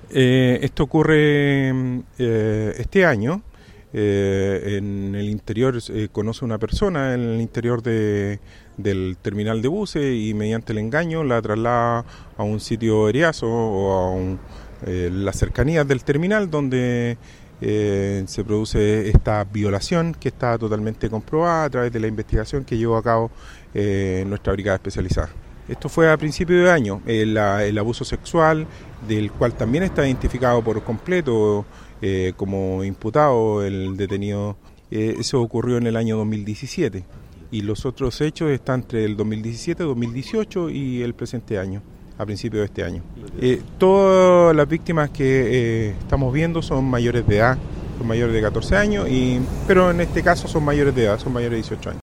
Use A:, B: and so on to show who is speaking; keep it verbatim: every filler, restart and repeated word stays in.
A: Eh, esto ocurre eh, este año. Eh, en el interior eh, conoce una persona en el interior de, del terminal de buses y mediante el engaño la traslada a un sitio eriazo o a un, eh, las cercanías del terminal donde eh, se produce esta violación que está totalmente comprobada a través de la investigación que llevó a cabo eh, nuestra brigada especializada. Esto fue a principio de año, el, el abuso sexual, del cual también está identificado por completo eh, como imputado el detenido. Eh, eso ocurrió en el año dos mil diecisiete y los otros hechos están entre el dos mil diecisiete, dos mil dieciocho y el presente año, a principios de este año. Eh, todas las víctimas que eh, estamos viendo son mayores de edad, son mayores de catorce años, y, pero en este caso son mayores de edad, son mayores de dieciocho años.